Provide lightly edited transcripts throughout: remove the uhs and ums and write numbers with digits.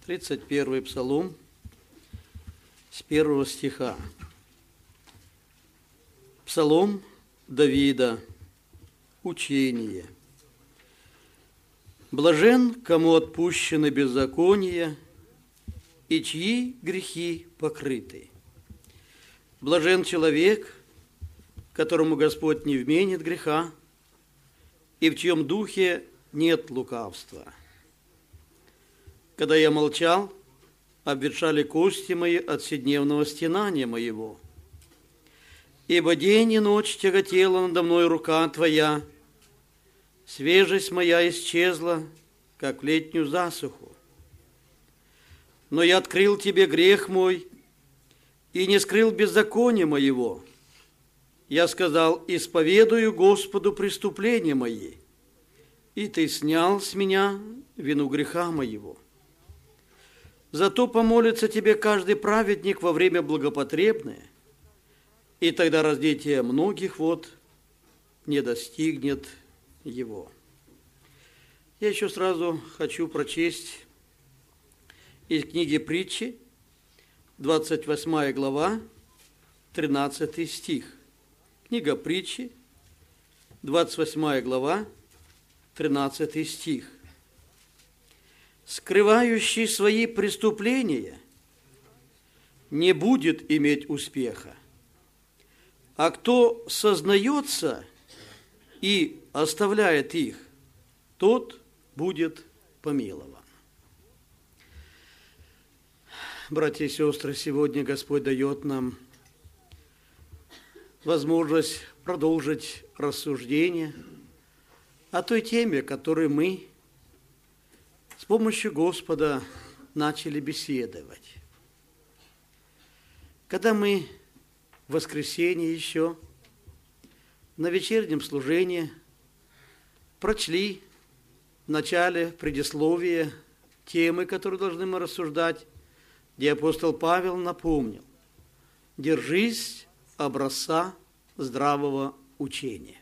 31 Псалом с 1 стиха. Псалом Давида. Учение. Блажен, кому отпущены беззакония, и чьи грехи покрыты. Блажен человек, которому Господь не вменит греха, и в чьем духе нет лукавства. Когда я молчал, обветшали кости мои от вседневного стенания моего. Ибо день и ночь тяготела надо мной рука Твоя, свежесть моя исчезла, как в летнюю засуху. Но я открыл Тебе грех мой и не скрыл беззакония моего. Я сказал: исповедую Господу преступления мои, и Ты снял с меня вину греха моего. Зато помолится Тебе каждый праведник во время благопотребное, и тогда раздетие многих вод не достигнет его. Я еще сразу хочу прочесть из книги Притчи, 28 глава, 13 стих. Книга Притчи, 28 глава, 13 стих. «Скрывающий свои преступления не будет иметь успеха, а кто сознается и оставляет их, тот будет помилован». Братья и сестры, сегодня Господь дает нам возможность продолжить рассуждение о той теме, которой мы с помощью Господа начали беседовать. Когда мы в воскресенье еще на вечернем служении прочли в начале предисловия темы, которые должны мы рассуждать, где апостол Павел напомнил: «Держись образца здравого учения».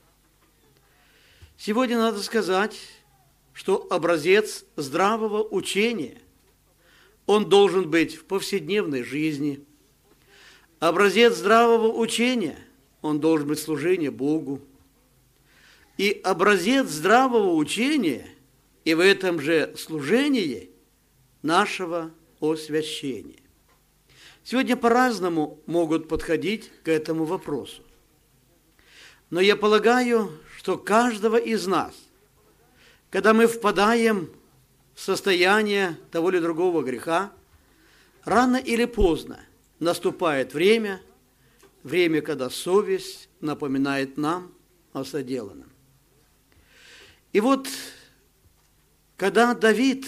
Сегодня надо сказать, что образец здравого учения, он должен быть в повседневной жизни. Образец здравого учения, он должен быть служение Богу. И образец здравого учения, и в этом же служении нашего освящения. Сегодня по-разному могут подходить к этому вопросу. Но я полагаю, что каждого из нас, когда мы впадаем в состояние того или другого греха, рано или поздно наступает время, когда совесть напоминает нам о соделанном. И вот, когда Давид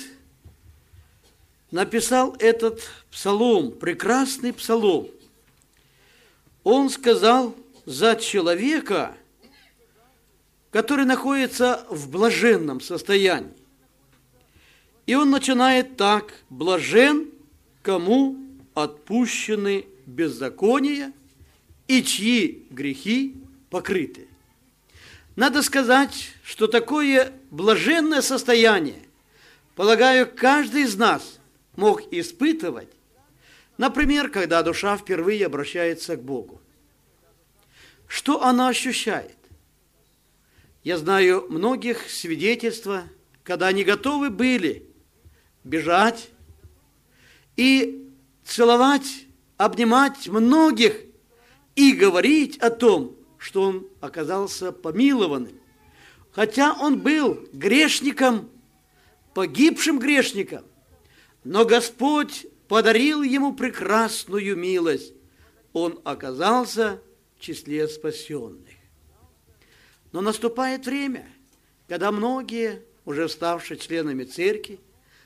написал этот псалом, прекрасный псалом, он сказал за человека, который находится в блаженном состоянии. И он начинает так: «Блажен, кому отпущены беззакония, и чьи грехи покрыты». Надо сказать, что такое блаженное состояние, полагаю, каждый из нас мог испытывать, например, когда душа впервые обращается к Богу. Что она ощущает? Я знаю многих свидетельства, когда они готовы были бежать и целовать, обнимать многих и говорить о том, что он оказался помилованным. Хотя он был грешником, погибшим грешником, но Господь подарил ему прекрасную милость. Он оказался в числе спасенных. Но наступает время, когда многие, уже ставшие членами церкви,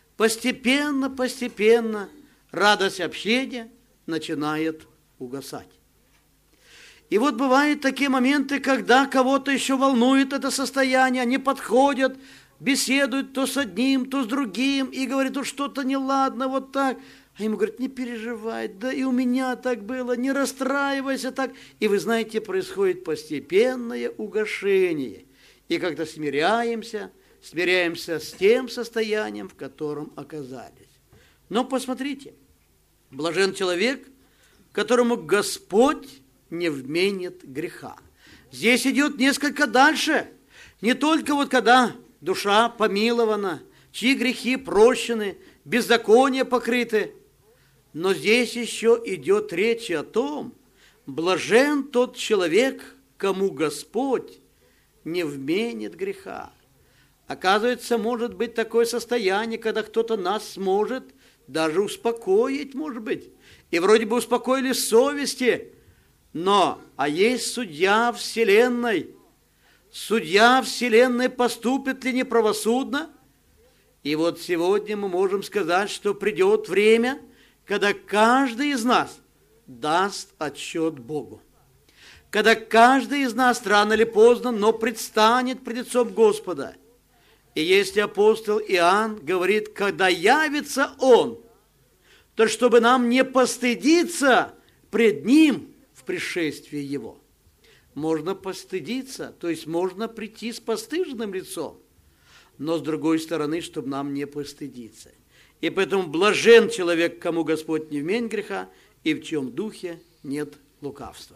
постепенно радость общения начинает угасать. И вот бывают такие моменты, когда кого-то еще волнует это состояние, они подходят, беседуют то с одним, то с другим, и говорят: ну что-то неладно, вот так. А ему говорят: не переживай, да и у меня так было, не расстраивайся так. И вы знаете, происходит постепенное угошение. И как-то смиряемся с тем состоянием, в котором оказались. Но посмотрите, блажен человек, которому Господь не вменит греха. Здесь идет несколько дальше. Не только вот когда душа помилована, чьи грехи прощены, беззакония покрыты, но здесь еще идет речь о том, блажен тот человек, кому Господь не вменит греха. Оказывается, может быть такое состояние, когда кто-то нас сможет даже успокоить, может быть. И вроде бы успокоили совести, но, есть судья вселенной. Судья вселенной поступит ли неправосудно? И вот сегодня мы можем сказать, что придет время, когда каждый из нас даст отчет Богу. Когда каждый из нас рано или поздно, но предстанет пред лицом Господа. И если апостол Иоанн говорит, когда явится Он, то чтобы нам не постыдиться пред Ним в пришествии Его. Можно постыдиться, то есть можно прийти с постыженным лицом, но с другой стороны, чтобы нам не постыдиться. И поэтому блажен человек, кому Господь не вменит греха, и в чьем духе нет лукавства.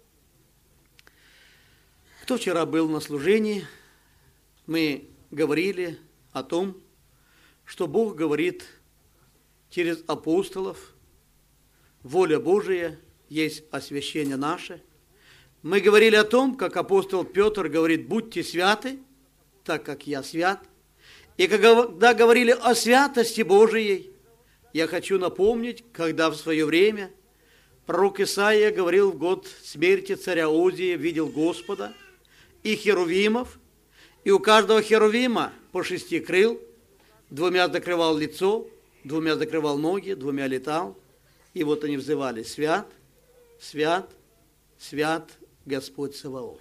Кто вчера был на служении, мы говорили о том, что Бог говорит через апостолов, воля Божия есть освящение наше. Мы говорили о том, как апостол Петр говорит, будьте святы, так как я свят. И когда говорили о святости Божией, я хочу напомнить, когда в свое время пророк Исаия говорил в год смерти царя Озия, видел Господа и херувимов, и у каждого херувима по 6 крыл, 2 закрывал лицо, 2 закрывал ноги, 2 летал. И вот они взывали: свят, свят, свят Господь Саваоф.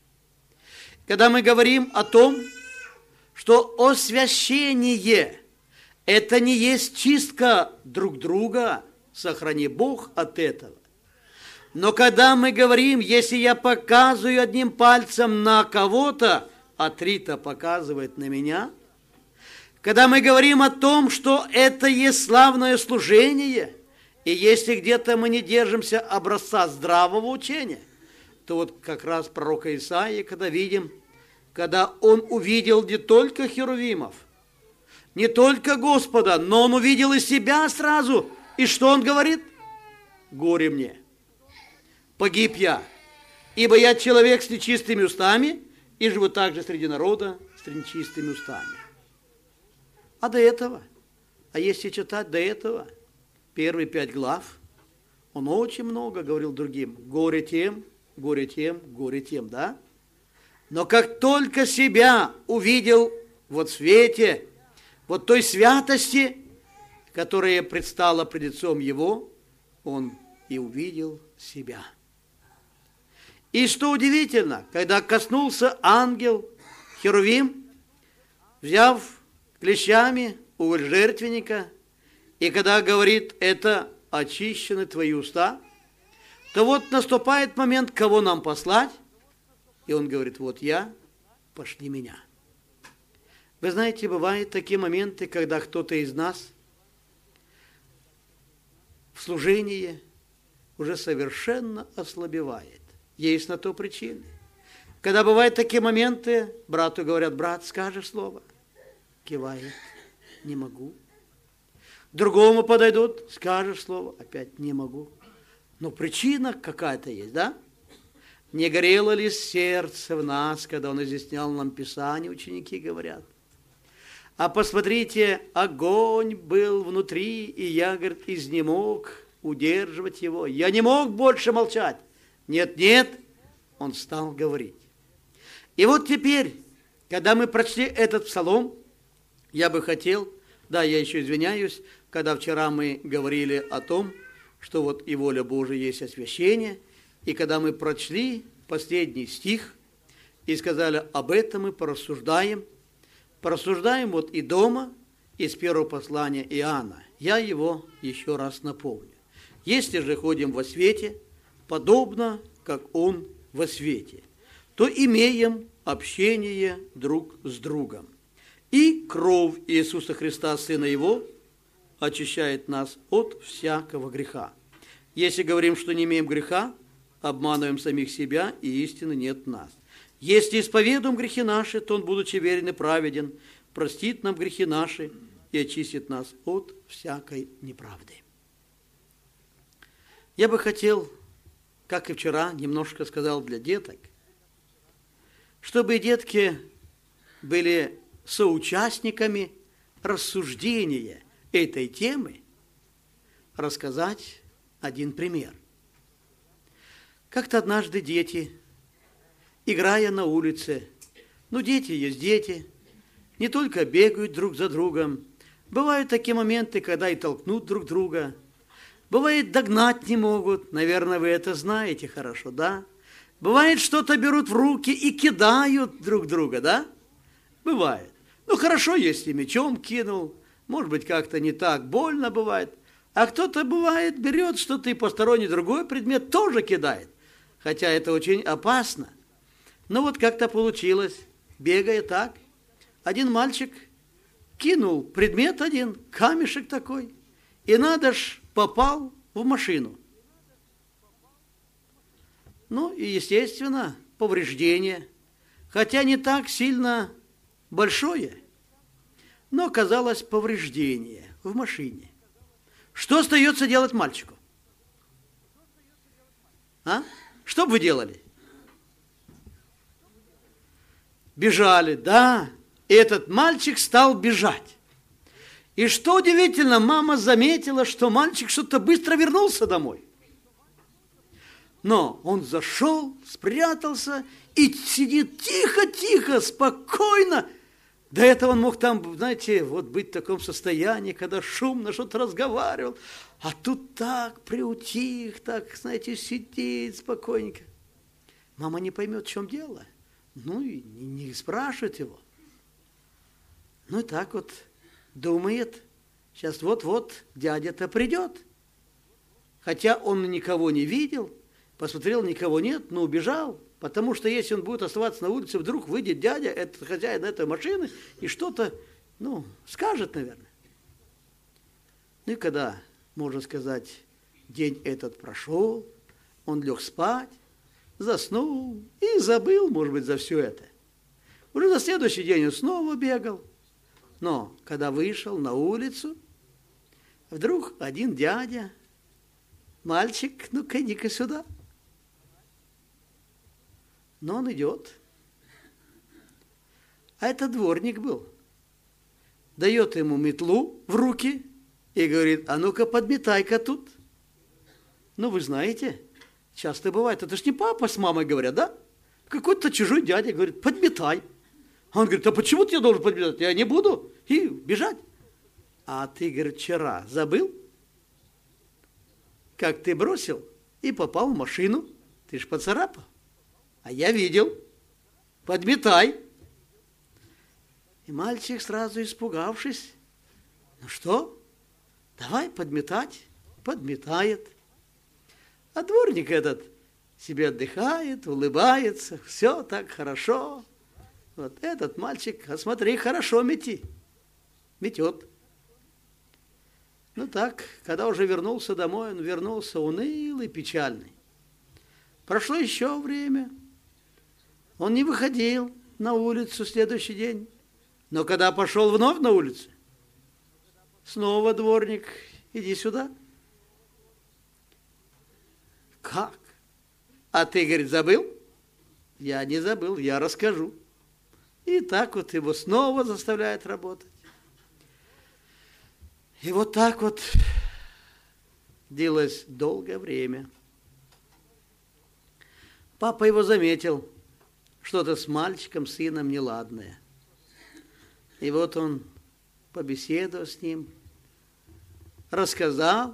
Когда мы говорим о том, что освящение – это не есть чистка друг друга, сохрани Бог от этого. Но когда мы говорим, если я показываю одним пальцем на кого-то, а 3-то показывает на меня, когда мы говорим о том, что это есть славное служение, и если где-то мы не держимся образца здравого учения, то вот как раз пророка Исаии, когда видим, когда он увидел не только херувимов, не только Господа, но он увидел и себя сразу. И что он говорит? Горе мне, погиб я, ибо я человек с нечистыми устами, и живу также среди народа с нечистыми устами. А до этого, если читать до этого, первые 5 глав, он очень много говорил другим. Горе тем, горе тем, горе тем, да? Но как только себя увидел вот в свете, вот той святости, которая предстала пред лицом его, он и увидел себя. И что удивительно, когда коснулся ангел херувим, взяв клещами уголь жертвенника, и когда говорит, это очищены твои уста, то вот наступает момент, кого нам послать, и он говорит, вот я, пошли меня. Вы знаете, бывают такие моменты, когда кто-то из нас в служении уже совершенно ослабевает. Есть на то причины. Когда бывают такие моменты, брату говорят, брат, скажешь слово? Кивает, не могу. Другому подойдут, скажешь слово, опять не могу. Но причина какая-то есть, да? Не горело ли сердце в нас, когда он изъяснял нам Писание, ученики говорят. А посмотрите, огонь был внутри, и я, говорит, изнемог удерживать его. Я не мог больше молчать. Нет, нет, он стал говорить. И вот теперь, когда мы прочли этот псалом, я бы хотел, да, я еще извиняюсь, когда вчера мы говорили о том, что вот и воля Божия есть освящение, и когда мы прочли последний стих и сказали, об этом мы порассуждаем вот и дома, из первого послания Иоанна. Я его еще раз напомню. Если же ходим во свете, подобно, как он во свете, то имеем общение друг с другом. И кровь Иисуса Христа, Сына Его, очищает нас от всякого греха. Если говорим, что не имеем греха, обманываем самих себя, и истины нет в нас. Если исповедуем грехи наши, то Он, будучи верен и праведен, простит нам грехи наши и очистит нас от всякой неправды. Я бы хотел, как и вчера, немножко сказал для деток, чтобы детки были соучастниками рассуждения этой темы, рассказать один пример. Как-то однажды дети, играя на улице, дети есть дети, не только бегают друг за другом, бывают такие моменты, когда и толкнут друг друга, бывает, догнать не могут, наверное, вы это знаете хорошо, да? Бывает, что-то берут в руки и кидают друг друга, да? Бывает. Хорошо, если мячом кинул, может быть, как-то не так больно бывает. А кто-то, бывает, берет что-то и посторонний другой предмет тоже кидает. Хотя это очень опасно. Но как-то получилось, бегая так, один мальчик кинул предмет один, камешек такой, и надо ж попал в машину. И, естественно, повреждение, хотя не так сильно большое, но оказалось повреждение в машине. Что остается делать мальчику? Что бы вы делали? Бежали, да. И этот мальчик стал бежать. И что удивительно, мама заметила, что мальчик что-то быстро вернулся домой. Но он зашел, спрятался и сидит тихо-тихо, спокойно. До этого он мог там, знаете, быть в таком состоянии, когда шумно что-то разговаривал. А тут так приутих, так, знаете, сидит спокойненько. Мама не поймет, в чем дело. И не спрашивает его. И так думает, сейчас вот дядя-то придет. Хотя он никого не видел, посмотрел, никого нет, но убежал. Потому что если он будет оставаться на улице, вдруг выйдет дядя, это хозяин этой машины, и что-то, скажет, наверное. И когда, можно сказать, день этот прошел, он лег спать, заснул и забыл, может быть, за все это. Уже на следующий день он снова бегал. Но когда вышел на улицу, вдруг один дядя, мальчик, ну-ка, иди-ка сюда. Но он идет. А это дворник был. Дает ему метлу в руки и говорит, а ну-ка подметай-ка тут. Ну, вы знаете, часто бывает, это ж не папа с мамой говорят, да? Какой-то чужой дядя говорит, подметай. А он говорит, а почему ты должен подметать? Я не буду. И бежать. А ты, говорит, вчера забыл, как ты бросил и попал в машину. Ты ж поцарапал. А я видел. Подметай. И мальчик, сразу испугавшись, ну что, давай подметать. Подметает. А дворник этот себе отдыхает, улыбается, все так хорошо. Вот этот мальчик, а смотри, хорошо метет. Ну так, когда уже вернулся домой, он вернулся унылый, печальный. Прошло еще время. Он не выходил на улицу в следующий день. Но когда пошел вновь на улицу, снова дворник, иди сюда. Как? А ты, говорит, забыл? Я не забыл, я расскажу. И так вот его снова заставляет работать. И вот так вот длилось долгое время. Папа его заметил, что-то с мальчиком, сыном неладное. И вот он побеседовал с ним, рассказал,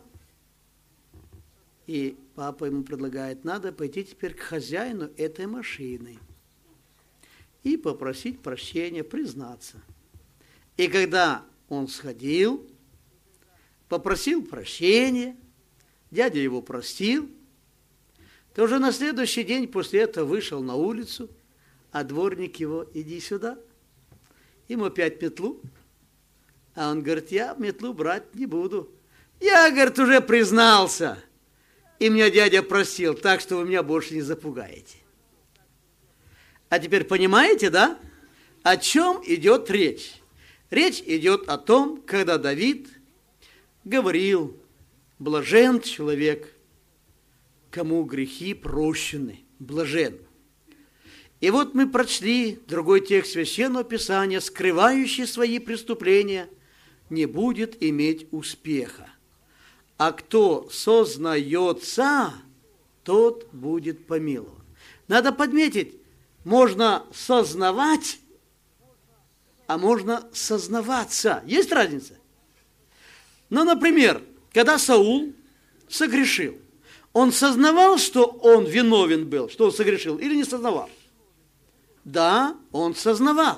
и папа ему предлагает, надо пойти теперь к хозяину этой машины и попросить прощения, признаться. И когда он сходил, попросил прощения, дядя его простил, то уже на следующий день после этого вышел на улицу, а дворник его, иди сюда. Ему опять метлу, А он говорит, я метлу брать не буду. Я, говорит, уже признался. И меня дядя просил, так что вы меня больше не запугаете. А теперь понимаете, да, о чем идет речь? Речь идет о том, когда Давид говорил, блажен человек, кому грехи прощены, блажен. И вот мы прочли другой текст Священного Писания, скрывающий свои преступления, не будет иметь успеха. А кто сознается, тот будет помилован. Надо подметить, можно сознавать, а можно сознаваться. Есть разница? Ну, например, когда Саул согрешил, он сознавал, что он виновен был, что он согрешил, или не сознавал? Да, он сознавал.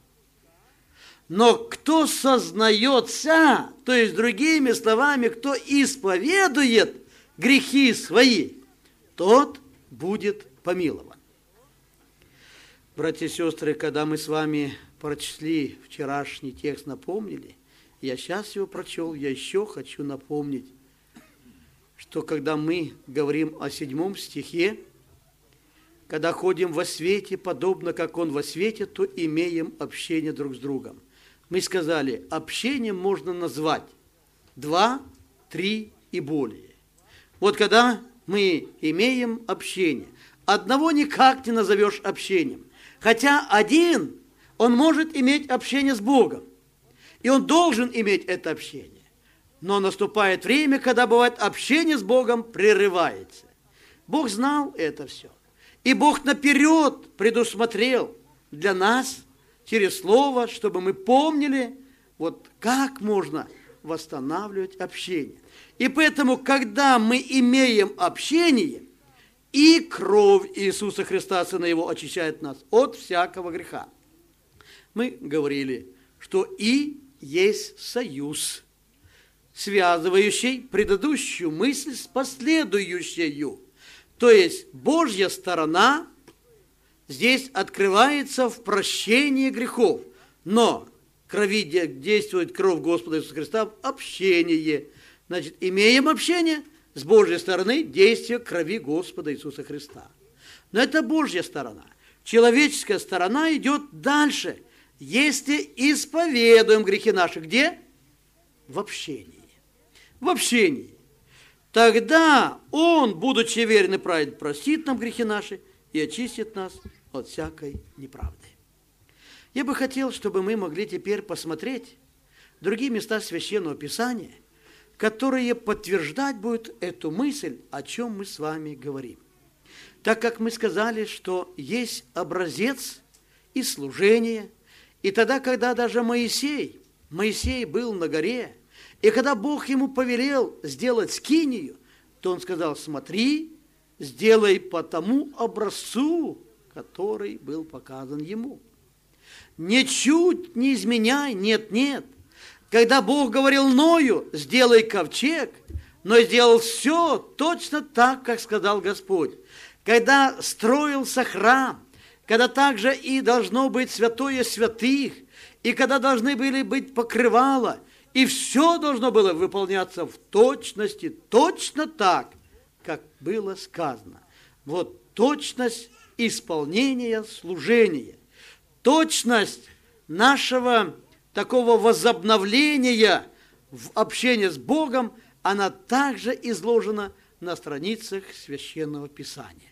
Но кто сознается, то есть другими словами, кто исповедует грехи свои, тот будет помилован. Братья и сестры, когда мы с вами прочли вчерашний текст, напомнили, я сейчас его прочел, я еще хочу напомнить, что когда мы говорим о 7 стихе, когда ходим во свете, подобно как Он во свете, то имеем общение друг с другом. Мы сказали, общением можно назвать 2, 3 и более. Вот когда мы имеем общение, одного никак не назовешь общением. Хотя один, он может иметь общение с Богом. И он должен иметь это общение. Но наступает время, когда бывает общение с Богом прерывается. Бог знал это все. И Бог наперед предусмотрел для нас через Слово, чтобы мы помнили, вот как можно восстанавливать общение. И поэтому, когда мы имеем общение, и кровь Иисуса Христа, Сына Его, очищает нас от всякого греха. Мы говорили, что и есть союз, связывающий предыдущую мысль с последующей. То есть Божья сторона здесь открывается в прощении грехов, но крови действует кровь Господа Иисуса Христа в общении. Значит, имеем общение, с Божьей стороны действие крови Господа Иисуса Христа. Но это Божья сторона. Человеческая сторона идет дальше. Если исповедуем грехи наши, где? В общении. В общении. Тогда Он, будучи верен и праведен, простит нам грехи наши и очистит нас от всякой неправды. Я бы хотел, чтобы мы могли теперь посмотреть другие места Священного Писания, которые подтверждать будут эту мысль, о чем мы с вами говорим. Так как мы сказали, что есть образец и служение, и тогда, когда даже Моисей был на горе, и когда Бог ему повелел сделать скинию, то он сказал, смотри, сделай по тому образцу, который был показан ему. Ничуть не изменяй, нет. Когда Бог говорил Ною, сделай ковчег, но сделал все точно так, как сказал Господь. Когда строился храм, когда также и должно быть святое святых, и когда должны были быть покрывала, и все должно было выполняться в точности, точно так, как было сказано. Вот точность исполнения служения, точность нашего такого возобновления в общении с Богом, она также изложена на страницах Священного Писания.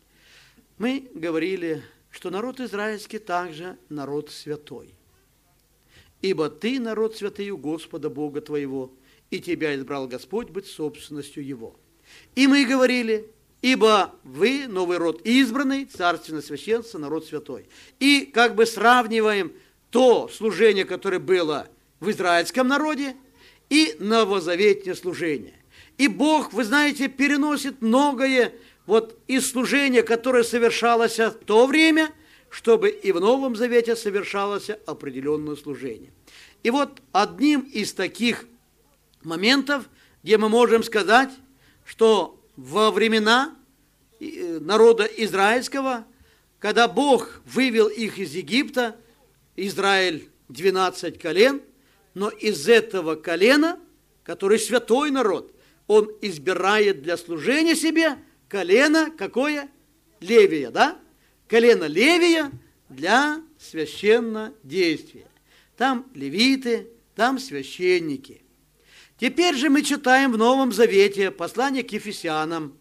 Мы говорили, что народ израильский также народ святой. Ибо ты народ святый у Господа Бога твоего, и тебя избрал Господь быть собственностью Его. И мы говорили, ибо вы новый род избранный, царственное священство, народ святой. И как бы сравниваем то служение, которое было в израильском народе, и новозаветное служение. И Бог, вы знаете, переносит многое вот из служения, которое совершалось в то время, чтобы и в Новом Завете совершалось определенное служение. И вот одним из таких моментов, где мы можем сказать, что во времена народа израильского, когда Бог вывел их из Египта, Израиль 12 колен, Но из этого колена, который святой народ, он избирает для служения себе колено какое? Левия, да? Колено Левия для священнодействия. Там левиты, там священники. Теперь же мы читаем в Новом Завете послание к Ефесянам,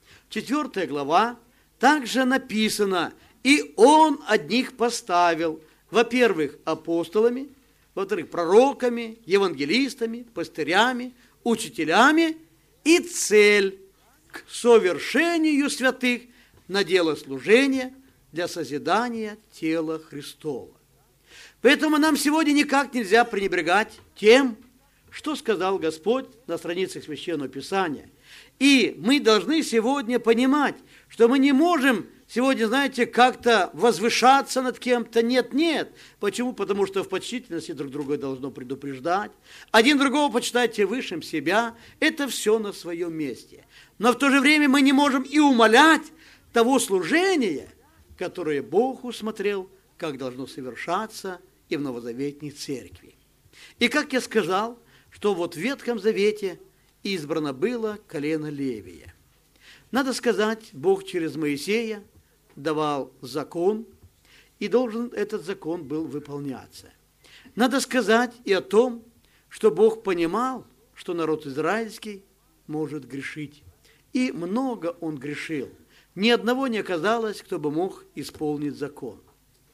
4 глава, также написано: «И Он одних поставил, во-первых, апостолами, во-вторых, пророками, евангелистами, пастырями, учителями, и цель к совершению святых на дело служения для созидания тела Христова». Поэтому нам сегодня никак нельзя пренебрегать тем, что сказал Господь на страницах Священного Писания. И мы должны сегодня понимать, что мы не можем сегодня, знаете, как-то возвышаться над кем-то. Нет. Почему? Потому что в почтительности друг друга должно предупреждать. Один другого почитайте высшим себя. Это все на своем месте. Но в то же время мы не можем и умалять того служения, которое Бог усмотрел, как должно совершаться и в Новозаветной Церкви. И как я сказал, что вот в Ветхом Завете избрано было колено Левия. Надо сказать, Бог через Моисея давал закон, и должен этот закон был выполняться. Надо сказать и о том, что Бог понимал, что народ израильский может грешить. И много он грешил. Ни одного не оказалось, кто бы мог исполнить закон.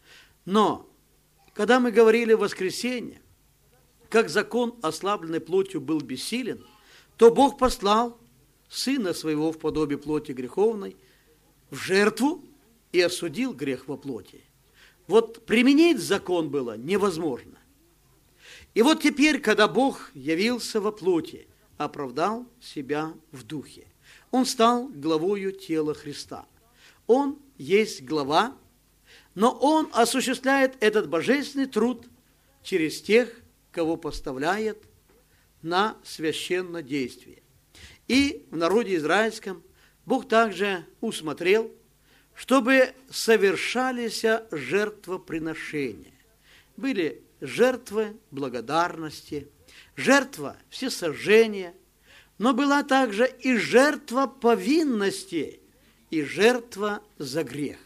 Но, когда мы говорили в воскресенье, как закон, ослабленный плотью, был бессилен, то Бог послал Сына Своего в подобие плоти греховной в жертву и осудил грех во плоти. Вот применить закон было невозможно. И вот теперь, когда Бог явился во плоти, оправдал себя в духе, Он стал главою тела Христа. Он есть глава, но Он осуществляет этот божественный труд через тех, кого поставляет на священнодействие. И в народе израильском Бог также усмотрел, чтобы совершались жертвоприношения. Были жертвы благодарности, жертва всесожжения, но была также и жертва повинности, и жертва за грех.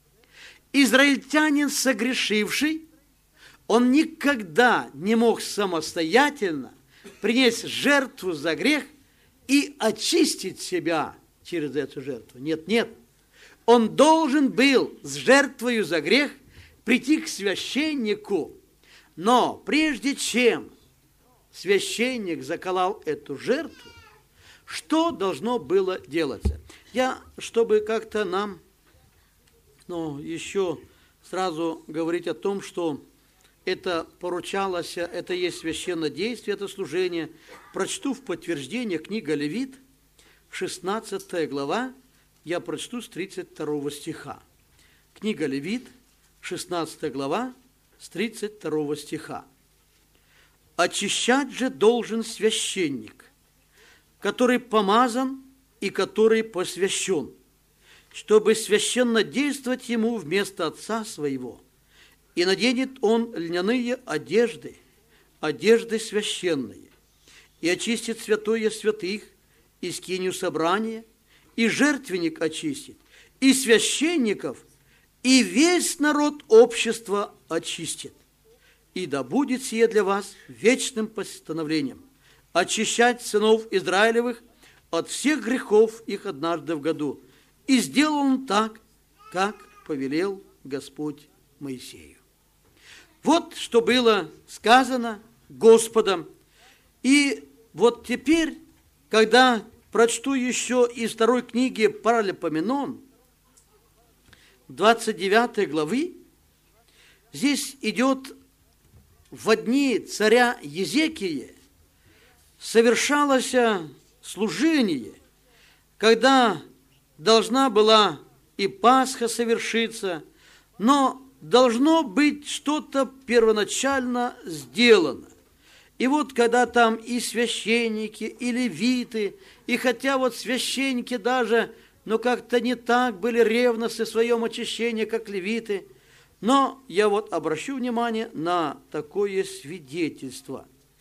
Израильтянин, согрешивший, он никогда не мог самостоятельно принести жертву за грех и очистить себя через эту жертву. Нет. Он должен был с жертвою за грех прийти к священнику. Но прежде чем священник заколол эту жертву, что должно было делаться? Чтобы как-то нам еще сразу говорить о том, что это поручалось, это есть священнодействие, это служение, прочту в подтверждение книга Левит, 16 глава, я прочту с 32 стиха. Книга Левит, 16 глава, с 32 стиха. «Очищать же должен священник, который помазан и который посвящен, чтобы священнодействовать ему вместо отца своего. И наденет он льняные одежды, одежды священные, и очистит святое святых, и скинию собрания, и жертвенник очистит, и священников, и весь народ общества очистит. И да будет сие для вас вечным постановлением, очищать сынов Израилевых от всех грехов их однажды в году. И сделал он так, как повелел Господь Моисею». Вот что было сказано Господом. И вот теперь, когда прочту еще из второй книги Паралипоменон, 29 главы, здесь идет в дни царя Езекия совершалось служение, когда должна была и Пасха совершиться, но должно быть что-то первоначально сделано. И вот когда там и священники, и левиты, и хотя вот священники даже, но как-то не так были ревностны в своем очищении, как левиты, но я вот обращу внимание на такое свидетельство.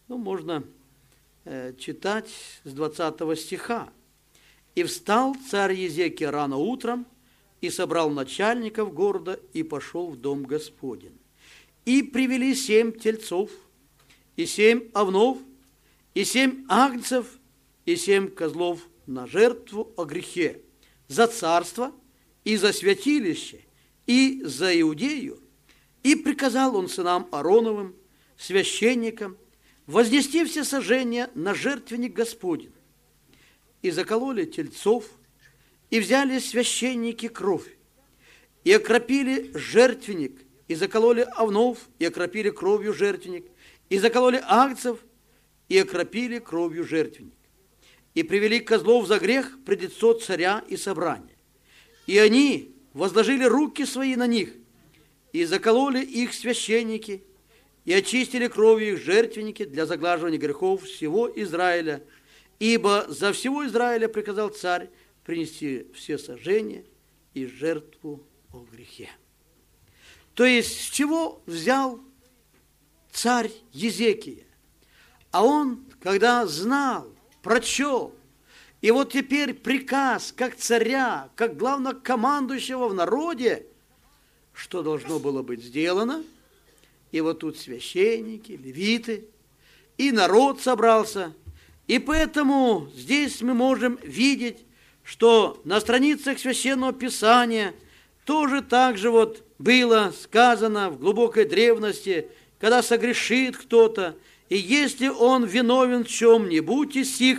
Можно читать с 20 стиха. «И встал царь Езекия рано утром, и собрал начальников города, и пошел в дом Господень. И привели 7 тельцов, и 7 овнов, и 7 агнцев, и 7 козлов на жертву о грехе, за царство, и за святилище, и за Иудею. И приказал он сынам Аароновым, священникам, вознести все сожжения на жертвенник Господень. И закололи тельцов, и взяли священники кровь, и окропили жертвенник, и закололи овнов, и окропили кровью жертвенник, и закололи агнцев, и окропили кровью жертвенник. И привели козлов за грех пред лицо царя и собрания. И они возложили руки свои на них, и закололи их священники, и очистили кровью их жертвенники для заглаживания грехов всего Израиля, ибо за всего Израиля приказал царь принести все сожжения и жертву о грехе». То есть, с чего взял царь Езекия? А он, когда знал, прочел, и вот теперь приказ, как царя, как главнокомандующего в народе, что должно было быть сделано, и вот тут священники, левиты, и народ собрался, и поэтому здесь мы можем видеть, что на страницах Священного Писания тоже так же вот было сказано в глубокой древности, когда согрешит кто-то, и если он виновен в чем-нибудь из сих,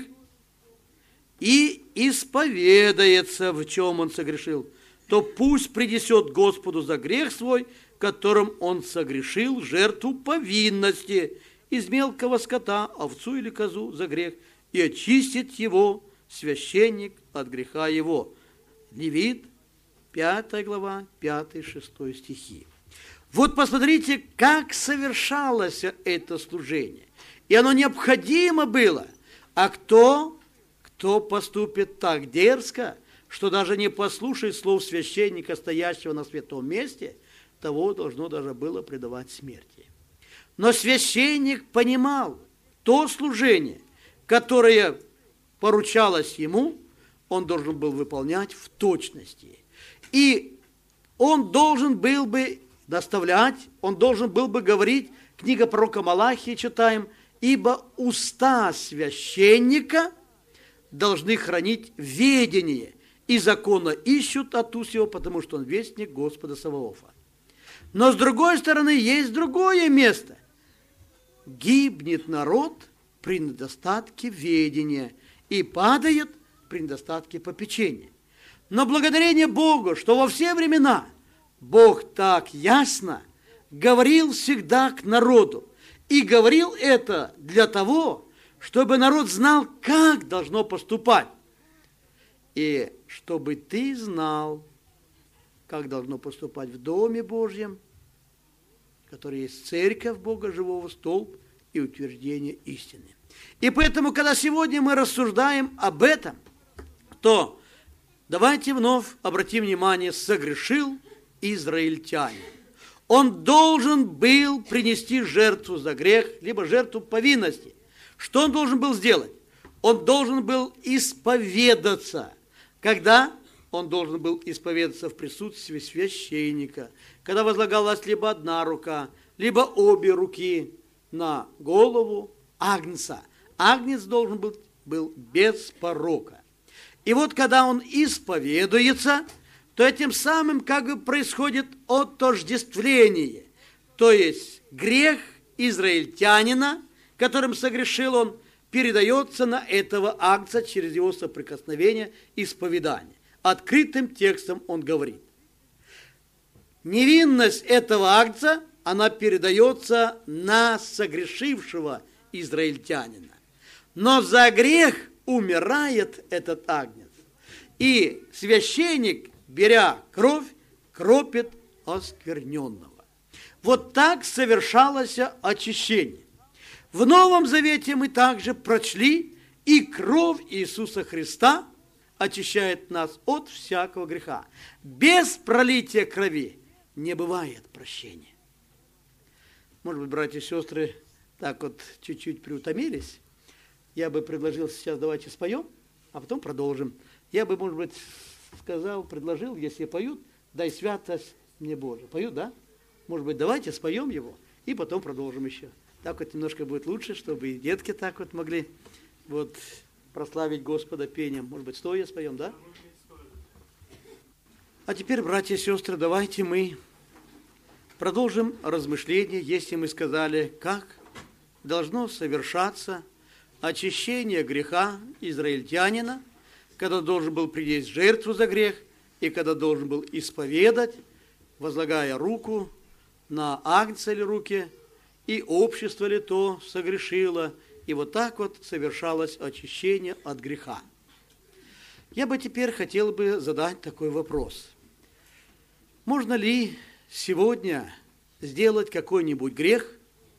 и исповедается, в чем он согрешил, то пусть принесет Господу за грех свой, которым он согрешил, жертву повинности из мелкого скота, овцу или козу за грех, и очистит его священник от греха его». Левит, 5 глава, 5-6 стихи. Вот посмотрите, как совершалось это служение. И оно необходимо было. А кто поступит так дерзко, что даже не послушает слов священника, стоящего на святом месте, того должно даже было предавать смерти. Но священник понимал то служение, которое поручалось ему, он должен был выполнять в точности. И он должен был бы доставлять, он должен был бы говорить, книга пророка Малахии читаем, «Ибо уста священника должны хранить ведение, и закона ищут от уст его, потому что он вестник Господа Саваофа». Но с другой стороны, есть другое место. Гибнет народ при недостатке ведения и падает при недостатке попечения. Но благодарение Богу, что во все времена Бог так ясно говорил всегда к народу. И говорил это для того, чтобы народ знал, как должно поступать. И чтобы ты знал, как должно поступать в Доме Божьем, который есть церковь Бога Живого, столб и утверждение истины. И поэтому, когда сегодня мы рассуждаем об этом, то давайте вновь обратим внимание, согрешил израильтянин. Он должен был принести жертву за грех, либо жертву повинности. Что он должен был сделать? Он должен был исповедаться. Когда? Он должен был исповедаться в присутствии священника, когда возлагалась либо одна рука, либо обе руки на голову агнца. Агнец должен был без порока. И вот когда он исповедуется, то этим самым как бы происходит отождествление. То есть грех израильтянина, которым согрешил он, передается на этого агнца через его соприкосновение, исповедание. Открытым текстом он говорит. Невинность этого агнца, она передается на согрешившего израильтянина. Но за грех умирает этот агнец. И священник, беря кровь, кропит оскверненного. Вот так совершалось очищение. В Новом Завете мы также прочли, и кровь Иисуса Христа очищает нас от всякого греха. Без пролития крови не бывает прощения. Может быть, братья и сестры, так вот чуть-чуть приутомились, я бы предложил сейчас, давайте споем, а потом продолжим. Я бы, может быть, предложил, если поют, дай святость мне Боже. Поют, да? Может быть, давайте споем его и потом продолжим еще. Так вот немножко будет лучше, чтобы и детки так вот могли вот прославить Господа пением. Может быть, стоя споем, да? А теперь, братья и сестры, давайте мы продолжим размышление, если мы сказали, как должно совершаться очищение греха израильтянина, когда должен был принести жертву за грех, и когда должен был исповедать, возлагая руку на агнца или руки, и общество ли то согрешило, и вот так вот совершалось очищение от греха. Я бы теперь хотел бы задать такой вопрос. Можно ли сегодня сделать какой-нибудь грех,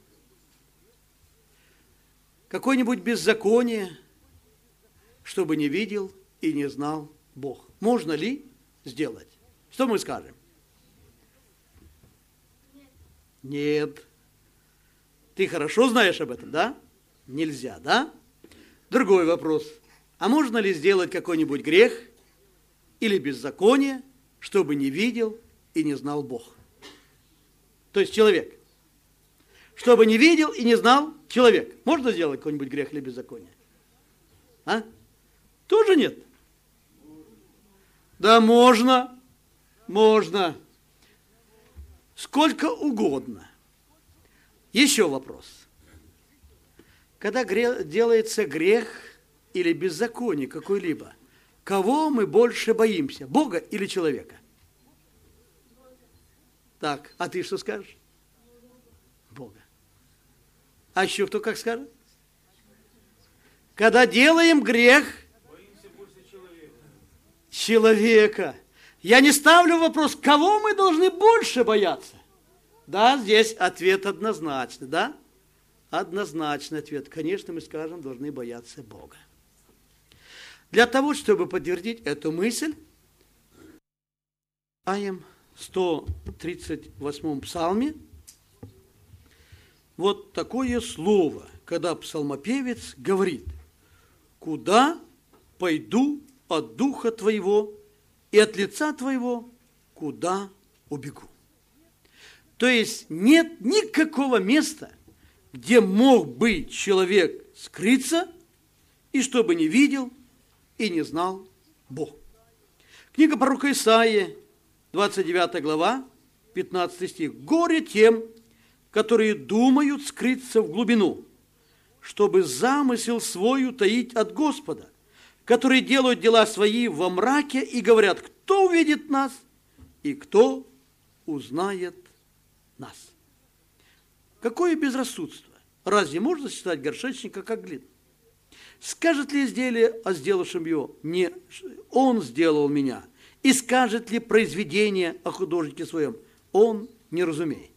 какое-нибудь беззаконие, чтобы не видел и не знал Бог? Можно ли сделать? Что мы скажем? Нет. Ты хорошо знаешь об этом, да? Нельзя, да? Другой вопрос. А можно ли сделать какой-нибудь грех или беззаконие, чтобы не видел и не знал Бог? То есть человек. Чтобы не видел и не знал человек. Можно сделать какой-нибудь грех или беззаконие? А? Тоже нет? Да можно. Можно. Сколько угодно. Еще вопрос. Когда делается грех или беззаконие какой-либо, кого мы больше боимся, Бога или человека? Так, а ты что скажешь? Бога. А еще кто как скажет? Когда делаем грех, боимся больше человека. Я не ставлю вопрос, кого мы должны больше бояться. Да, здесь ответ однозначный, да? Однозначный ответ. Конечно, мы скажем, должны бояться Бога. Для того, чтобы подтвердить эту мысль, читаем в 138-м псалме вот такое слово, когда псалмопевец говорит: «Куда пойду от духа твоего, и от лица твоего куда убегу?» То есть нет никакого места, где мог бы человек скрыться, и чтобы не видел и не знал Бог. Книга пророка Исаии, 29 глава, 15 стих. «Горе тем, которые думают скрыться в глубину, чтобы замысел свой утаить от Господа, которые делают дела свои во мраке и говорят: кто увидит нас и кто узнает нас?» Какое безрассудство! Разве можно считать горшечника как глину? Скажет ли изделие о сделавшем его: не он сделал меня? И скажет ли произведение о художнике своем: он не разумеет?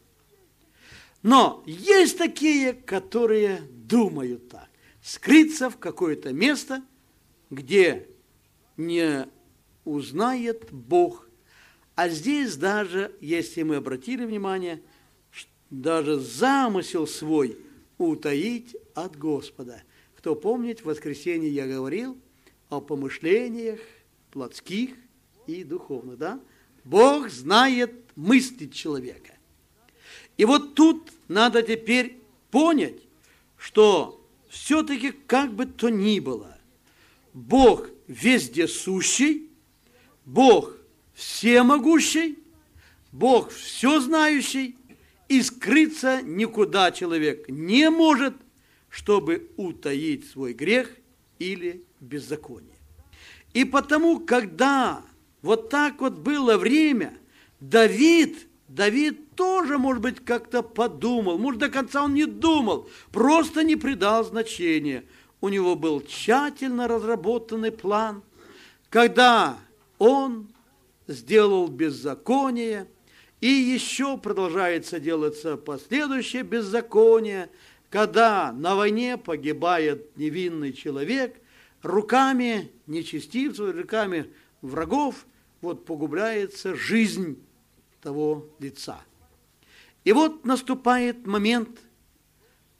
Но есть такие, которые думают так: скрыться в какое-то место, где не узнает Бог. А здесь даже, если мы обратили внимание, даже замысел свой утаить от Господа. Кто помнит, в воскресенье я говорил о помышлениях плотских и духовных, да? Бог знает мысли человека. И вот тут надо теперь понять, что все-таки как бы то ни было, Бог вездесущий, Бог всемогущий, Бог все знающий, и скрыться никуда человек не может, чтобы утаить свой грех или беззаконие. И потому, когда вот так вот было время, Давид тоже, может быть, как-то подумал, может, до конца он не думал, просто не придал значения. У него был тщательно разработанный план, когда он сделал беззаконие, и еще продолжается делаться последующее беззаконие, когда на войне погибает невинный человек, руками нечестивцев, руками врагов, вот погубляется жизнь того лица. И вот наступает момент,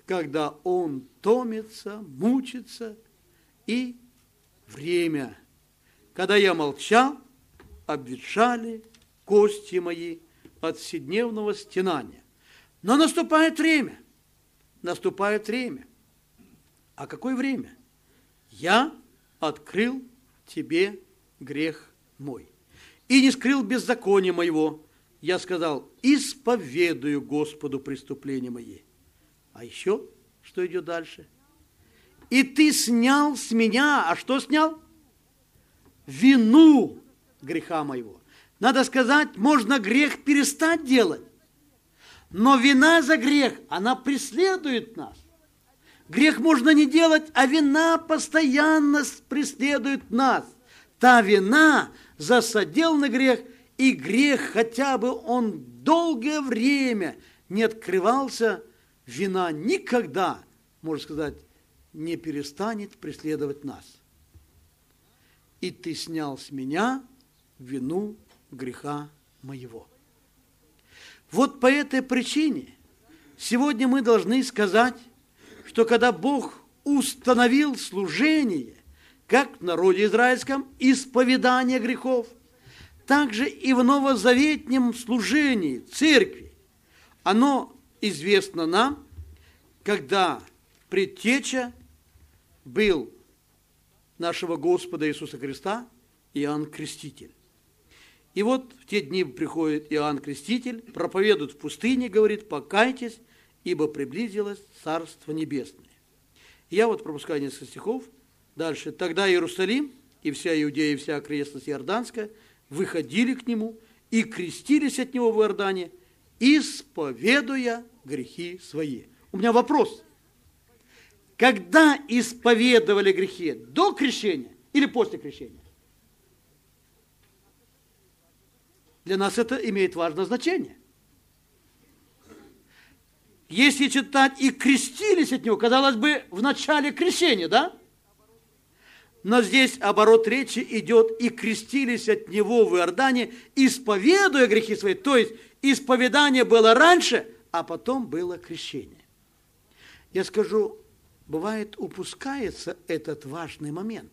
когда он томится, мучится, и время, когда я молчал, обветшали кости мои от вседневного стенания. Но наступает время. Наступает время. А какое время? Я открыл тебе грех мой и не скрыл беззакония моего. Я сказал, исповедую Господу преступления мои. А еще, что идет дальше? И ты снял с меня, а что снял? Вину греха моего. Надо сказать, можно грех перестать делать, но вина за грех, она преследует нас. Грех можно не делать, а вина постоянно преследует нас. Та вина за соделанный грех, и грех, хотя бы он долгое время не открывался, вина никогда, можно сказать, не перестанет преследовать нас. И ты снял с меня вину греха моего. Вот по этой причине сегодня мы должны сказать, что когда Бог установил служение, как в народе израильском, исповедание грехов, также и в новозаветнем служении церкви, оно известно нам, когда предтеча был нашего Господа Иисуса Христа Иоанн Креститель. И вот в те дни приходит Иоанн Креститель, проповедует в пустыне, говорит, покайтесь, ибо приблизилось Царство Небесное. Я вот пропускаю несколько стихов. Дальше. Тогда Иерусалим и вся Иудея, и вся окрестность Иорданская выходили к нему и крестились от него в Иордане, исповедуя грехи свои. У меня вопрос. Когда исповедовали грехи? До крещения или после крещения? Для нас это имеет важное значение. Если читать «и крестились от него», казалось бы, в начале крещения, да? Но здесь оборот речи идет «и крестились от него в Иордане, исповедуя грехи свои». То есть исповедание было раньше, а потом было крещение. Я скажу, бывает, упускается этот важный момент.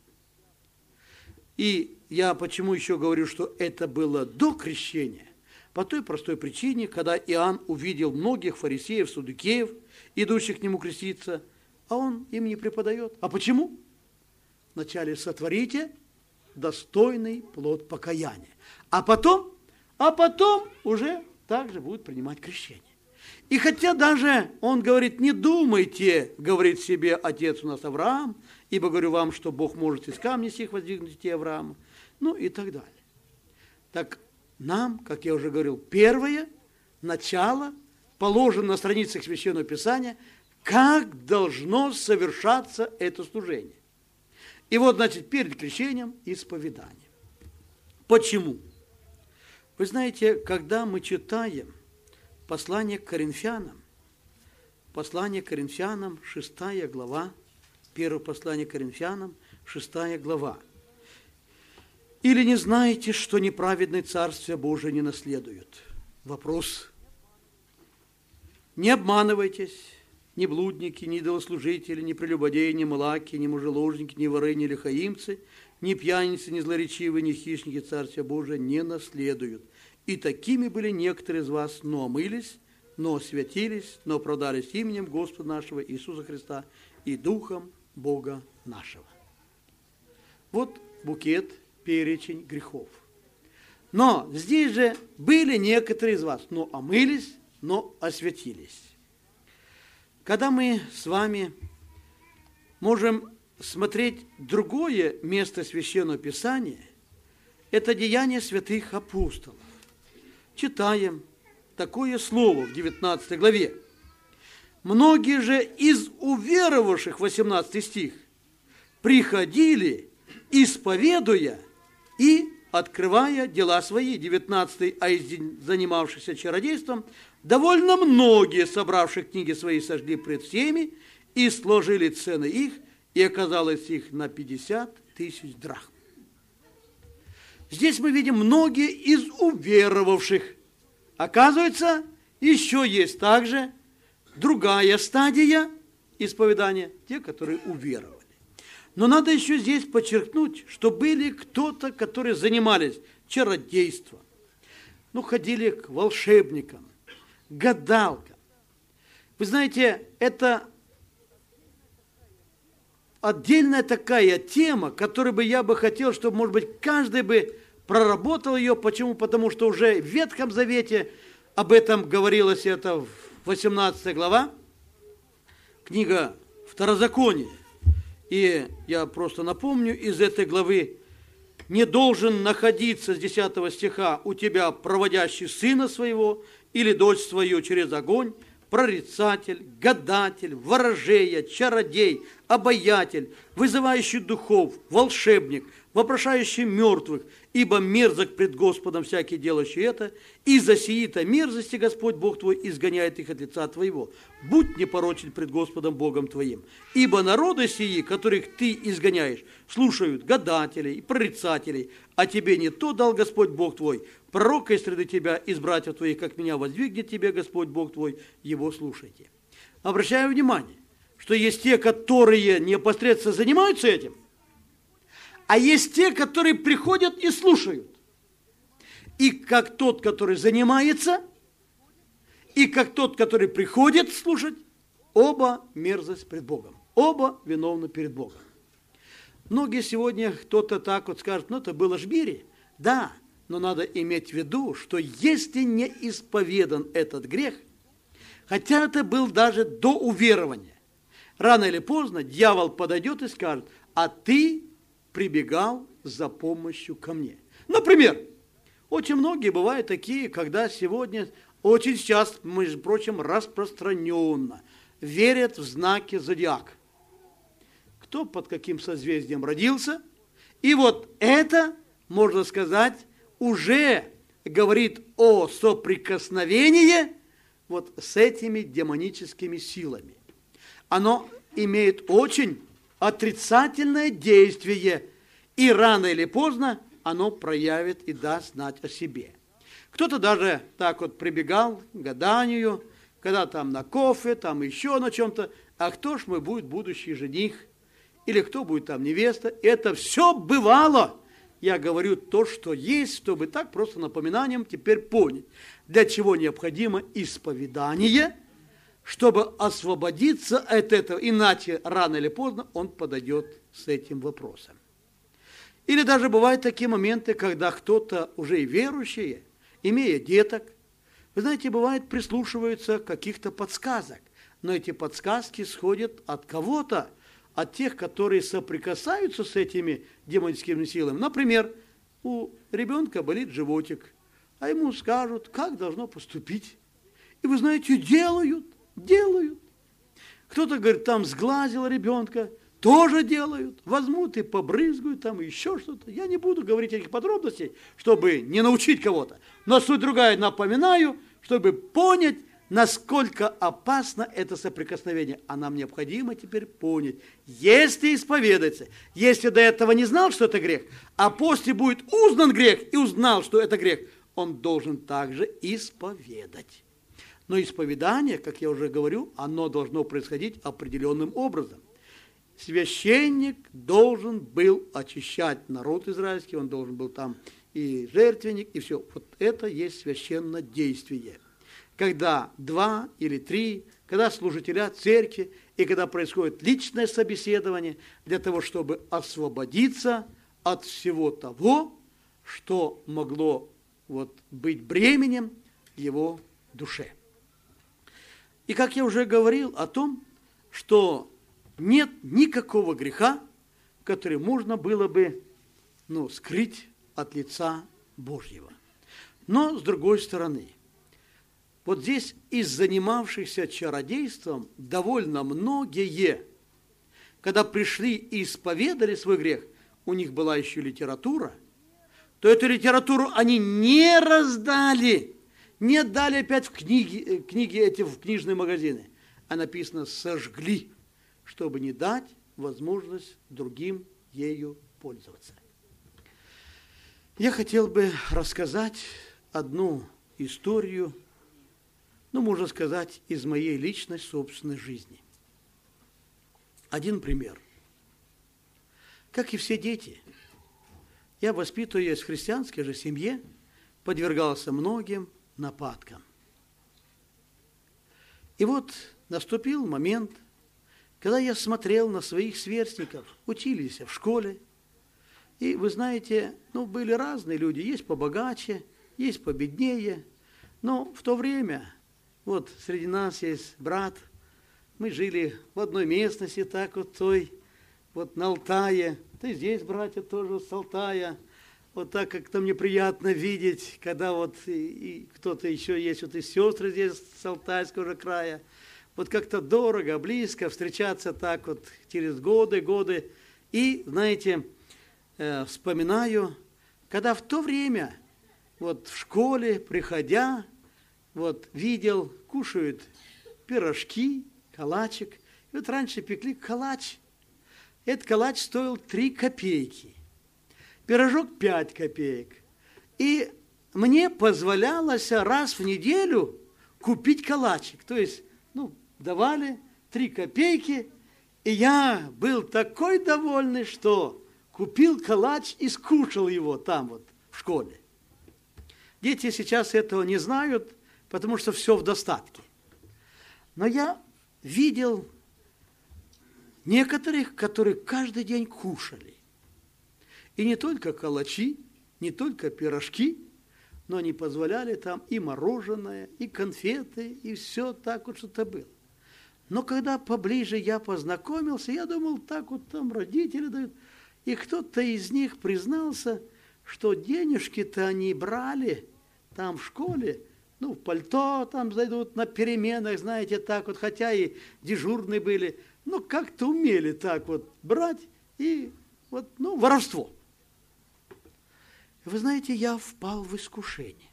И я почему еще говорю, что это было до крещения? По той простой причине, когда Иоанн увидел многих фарисеев, саддукеев, идущих к нему креститься, а он им не преподает. А почему? Вначале сотворите достойный плод покаяния, а потом уже также будет принимать крещение. И хотя даже он говорит, не думайте, говорит себе отец у нас Авраам, ибо говорю вам, что Бог может из камней сих воздвигнуть детей Авраама, ну и так далее. Так нам, как я уже говорил, первое начало положено на страницах Священного Писания, как должно совершаться это служение. И вот, значит, перед крещением исповедание. Почему? Вы знаете, когда мы читаем послание к Коринфянам, 6 глава, первое послание к Коринфянам, 6 глава. Или не знаете, что неправедное Царствие Божие не наследуют? Вопрос. Не обманывайтесь, ни блудники, ни идолослужители, ни прелюбодеи, ни млаки, ни мужеложники, ни воры, ни лихаимцы, ни пьяницы, ни злоречивые, ни хищники Царствия Божия не наследуют. И такими были некоторые из вас, но омылись, но освятились, но оправдались именем Господа нашего Иисуса Христа и Духом Бога нашего. Вот букет, перечень грехов. Но здесь же были некоторые из вас, но омылись, но освятились. Когда мы с вами можем смотреть другое место Священного Писания, это Деяния святых апостолов. Читаем такое слово в 19 главе. Многие же из уверовавших, 18 стих, приходили, исповедуя и открывая дела свои, 19, а из занимавшихся чародейством, довольно многие, собравших книги свои, сожгли пред всеми и сложили цены их, и оказалось их на 50 тысяч драхм. Здесь мы видим многие из уверовавших. Оказывается, еще есть также другая стадия исповедания, те, которые уверовали. Но надо еще здесь подчеркнуть, что были кто-то, которые занимались чародейством, ходили к волшебникам, гадалкам. Вы знаете, это отдельная такая тема, которую бы я хотел, чтобы, может быть, каждый бы проработал ее. Почему? Потому что уже в Ветхом Завете об этом говорилось, это 18 глава, книга Второзакония. И я просто напомню из этой главы: «Не должен находиться, с 10 стиха, у тебя проводящий сына своего или дочь свою через огонь, прорицатель, гадатель, ворожея, чародей, обаятель, вызывающий духов, волшебник, вопрошающий мертвых, ибо мерзок пред Господом всякий делающий это, и за сии-то мерзости Господь Бог твой изгоняет их от лица твоего. Будь непорочен пред Господом Богом твоим, ибо народы сии, которых ты изгоняешь, слушают гадателей и прорицателей, а тебе не то дал Господь Бог твой, пророка из среды тебя, из братьев твоих, как меня воздвигнет тебе Господь Бог твой, его слушайте». Обращаю внимание, что есть те, которые непосредственно занимаются этим, а есть те, которые приходят и слушают. И как тот, который занимается, и как тот, который приходит слушать, оба мерзость пред Богом, оба виновны перед Богом. Многие сегодня кто-то так вот скажет: это было ж в мире. Да, но надо иметь в виду, что если не исповедан этот грех, хотя это был даже до уверования, рано или поздно дьявол подойдет и скажет: а ты прибегал за помощью ко мне. Например, очень многие бывают такие, когда сегодня, очень часто, между прочим, распространенно верят в знаки зодиака. Кто под каким созвездием родился. И вот это, можно сказать, уже говорит о соприкосновении вот с этими демоническими силами. Оно имеет очень отрицательное действие, и рано или поздно оно проявит и даст знать о себе. Кто-то даже так вот прибегал к гаданию, когда там на кофе, там еще на чем-то: а кто ж мой будет будущий жених, или кто будет там невеста. Это все бывало. Я говорю то, что есть, чтобы так просто напоминанием теперь понять, для чего необходимо исповедание, чтобы освободиться от этого, иначе рано или поздно он подойдет с этим вопросом. Или даже бывают такие моменты, когда кто-то уже и верующие, имея деток, вы знаете, бывает, прислушиваются каких-то подсказок, но эти подсказки сходят от кого-то, от тех, которые соприкасаются с этими демоническими силами. Например, у ребенка болит животик, а ему скажут, как должно поступить. И вы знаете, делают. Кто-то говорит, там сглазил ребенка, тоже делают. Возьмут и побрызгают, там еще что-то. Я не буду говорить этих подробностей, чтобы не научить кого-то. Но суть другая, напоминаю, чтобы понять, насколько опасно это соприкосновение. А нам необходимо теперь понять, если исповедаться, если до этого не знал, что это грех, а после будет узнан грех и узнал, что это грех, он должен также исповедать. Но исповедание, как я уже говорю, оно должно происходить определенным образом. Священник должен был очищать народ израильский, он должен был там и жертвенник, и все. Вот это есть священное действие. Когда 2 или 3, когда служителя церкви, и когда происходит личное собеседование, для того, чтобы освободиться от всего того, что могло быть бременем его душе. И как я уже говорил о том, что нет никакого греха, который можно было бы скрыть от лица Божьего. Но, с другой стороны, вот здесь из занимавшихся чародейством довольно многие, когда пришли и исповедали свой грех, у них была еще литература, то эту литературу они не раздали, не отдали опять в книги эти, в книжные магазины, а написано «сожгли», чтобы не дать возможность другим ею пользоваться. Я хотел бы рассказать одну историю ну, можно сказать, из моей личной собственной жизни. Один пример. Как и все дети, я, воспитываясь в христианской же семье, подвергался многим нападкам. И вот наступил момент, когда я смотрел на своих сверстников, учились в школе, и вы знаете, ну, были разные люди, есть побогаче, есть победнее, но в то время, вот среди нас есть брат, мы жили в одной местности, так вот той, вот на Алтае, ты здесь, братья, тоже с Алтая, вот так как-то мне приятно видеть, когда вот и кто-то еще есть, вот и сестры здесь с Алтайского же края, вот как-то дорого, близко встречаться так вот через годы, и, знаете, вспоминаю, когда в то время, вот в школе, приходя, вот видел, кушают пирожки, калачик. И вот раньше пекли калач. Этот калач стоил 3 копейки. Пирожок 5 копеек. И мне позволялось раз в неделю купить калачик. То есть, ну, давали 3 копейки, и я был такой довольный, что купил калач и скушал его там вот в школе. Дети сейчас этого не знают, потому что все в достатке. Но я видел некоторых, которые каждый день кушали. И не только калачи, не только пирожки, но они позволяли там и мороженое, и конфеты, и все так вот что-то было. Но когда поближе я познакомился, я думал, так вот там родители дают, и кто-то из них признался, что денежки-то они брали там в школе, ну, в пальто там зайдут на переменах, знаете, так вот, хотя и дежурные были, но как-то умели так вот брать и вот, ну, воровство. Вы знаете, я впал в искушение.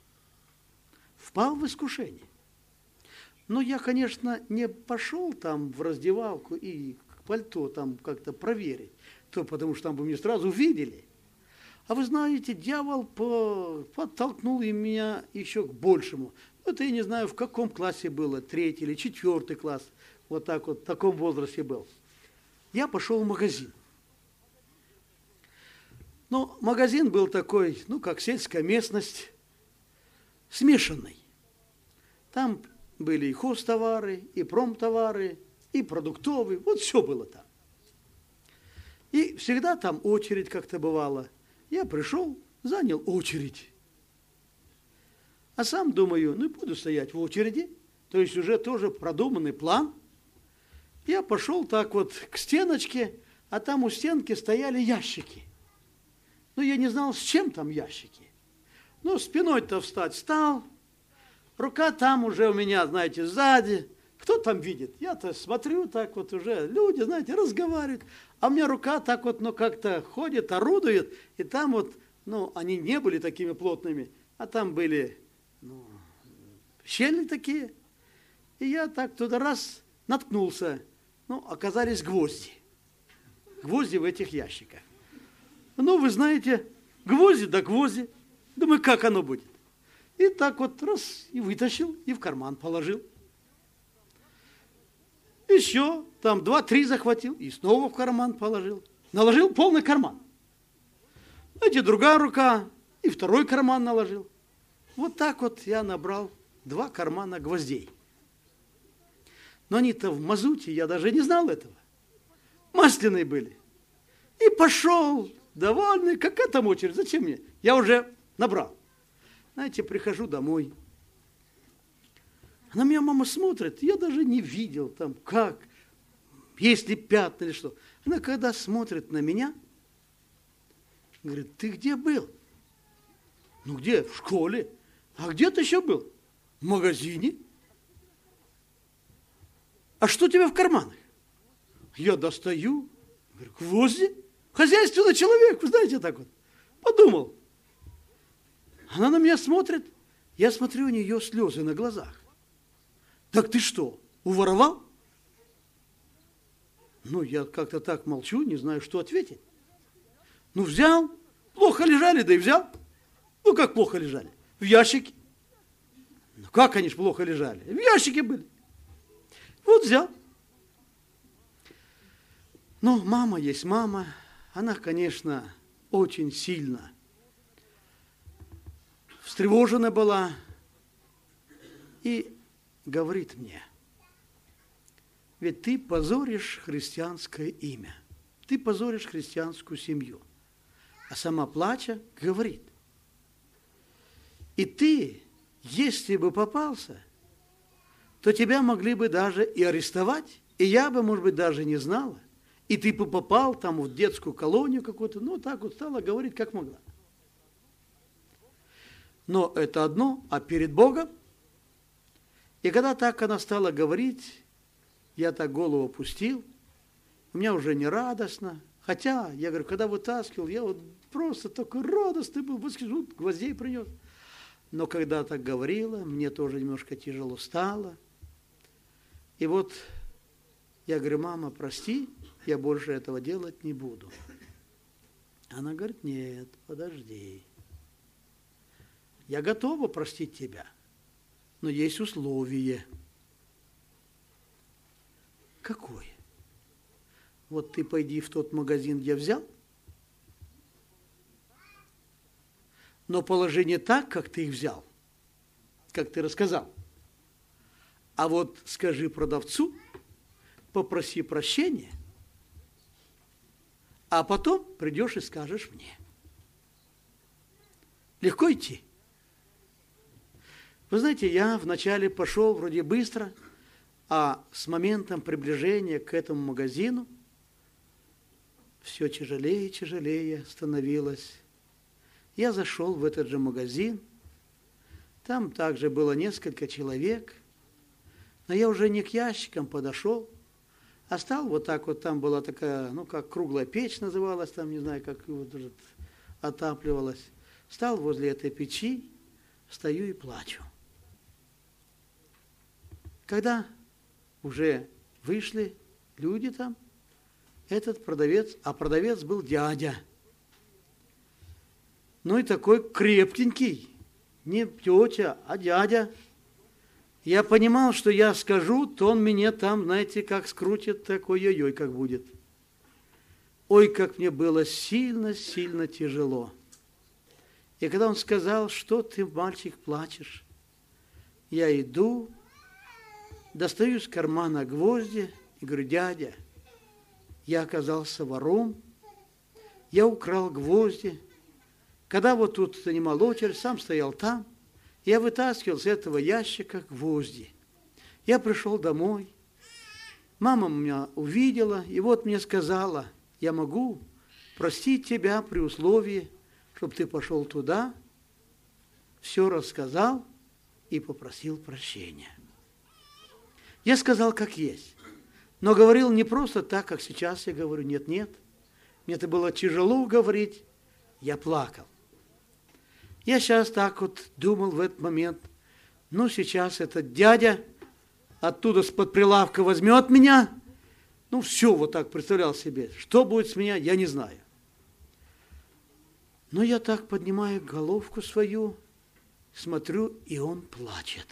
Но я, конечно, не пошел там в раздевалку и пальто там как-то проверить, потому что там бы меня сразу видели. А вы знаете, дьявол подтолкнул меня еще к большему. Это я не знаю, в каком классе было, 3-й или 4-й класс, вот так вот, в таком возрасте был. Я пошел в магазин. Но магазин был такой, ну, как сельская местность, смешанный. Там были и хозтовары, и промтовары, и продуктовые, вот все было там. И всегда там очередь как-то бывала. Я пришел, занял очередь. А сам думаю, ну, буду стоять в очереди, то есть уже тоже продуманный план. Я пошел так вот к стеночке, а там у стенки стояли ящики. Ну, я не знал, с чем там ящики. Ну, спиной-то встать стал, рука там уже у меня, знаете, сзади. Кто там видит? Я-то смотрю, так вот уже люди, знаете, разговаривают. А у меня рука так вот, ну, как-то ходит, орудует. И там вот, ну, они не были такими плотными, а там были, ну, щели такие. И я так туда раз наткнулся. Ну, оказались гвозди. Гвозди в этих ящиках. Ну, вы знаете, гвозди да гвозди. Думаю, как оно будет? И так вот раз, и вытащил, и в карман положил. Еще там 2-3 захватил, и снова в карман положил. Наложил полный карман. Знаете, другая рука, и второй карман наложил. Вот так вот я набрал 2 кармана гвоздей. Но они-то в мазуте, я даже не знал этого. Масляные были. И пошел, довольный, какая там очередь, зачем мне? Я уже набрал. Знаете, прихожу домой. На меня мама смотрит, я даже не видел там, как, есть ли пятна или что. Она когда смотрит на меня, говорит, ты где был? Ну где? В школе. А где ты еще был? В магазине. А что у тебя в карманах? Я достаю, говорю, гвозди. Хозяйственный человек, вы знаете, так вот. Подумал. Она на меня смотрит, я смотрю, у нее слезы на глазах. Так ты что, уворовал? Ну, я как-то так молчу, не знаю, что ответить. Ну, взял, плохо лежали, да и взял. Ну, как плохо лежали? В ящике. Ну как они ж плохо лежали? В ящике были. Вот взял. Но мама есть мама. Она, конечно, очень сильно встревожена была и говорит мне: ведь ты позоришь христианское имя, ты позоришь христианскую семью. А сама плача говорит: и ты, если бы попался, то тебя могли бы даже и арестовать, и я бы, может быть, даже не знала, и ты бы попал там в детскую колонию какую-то. Ну, так вот стала говорить, как могла. Но это одно, а перед Богом. И когда так она стала говорить, я так голову опустил, у меня уже не радостно. Хотя, я говорю, когда вытаскивал, я вот просто такой радостный был, восхищен, гвоздей принес. Но когда так говорила, мне тоже немножко тяжело стало. И вот я говорю: мама, прости, я больше этого делать не буду. Она говорит: нет, подожди. Я готова простить тебя, но есть условие. Какое? Вот ты пойди в тот магазин, где взял, но положи не так, как ты их взял, как ты рассказал. А вот скажи продавцу, попроси прощения, а потом придешь и скажешь мне. Легко идти? Вы знаете, я вначале пошел вроде быстро, а с моментом приближения к этому магазину все тяжелее и тяжелее становилось. Я зашел в этот же магазин, там также было несколько человек, но я уже не к ящикам подошел, а стал вот так вот, там была такая, ну как круглая печь называлась, там не знаю, как вот отапливалась. Стал возле этой печи, стою и плачу. Когда уже вышли люди там, этот продавец, а продавец был дядя. Ну и такой крепкенький, не тетя, а дядя. Я понимал, что я скажу, то он меня там, знаете, как скрутит, такой ой-ой, как будет. Ой, как мне было сильно-сильно тяжело. И когда он сказал: что ты, мальчик, плачешь, я иду, достаю из кармана гвозди и говорю: дядя, я оказался вором, я украл гвозди. Когда вот тут занимал очередь, сам стоял там, я вытаскивал с этого ящика гвозди. Я пришел домой, мама меня увидела, и вот мне сказала: я могу простить тебя при условии, чтобы ты пошел туда, все рассказал и попросил прощения. Я сказал, как есть, но говорил не просто так, как сейчас я говорю, нет. Мне это было тяжело говорить, я плакал. Я сейчас так вот думал в этот момент: ну сейчас этот дядя оттуда с-под прилавка возьмет меня, ну все, вот так представлял себе, что будет с меня, я не знаю. Но я так поднимаю головку свою, смотрю, и он плачет.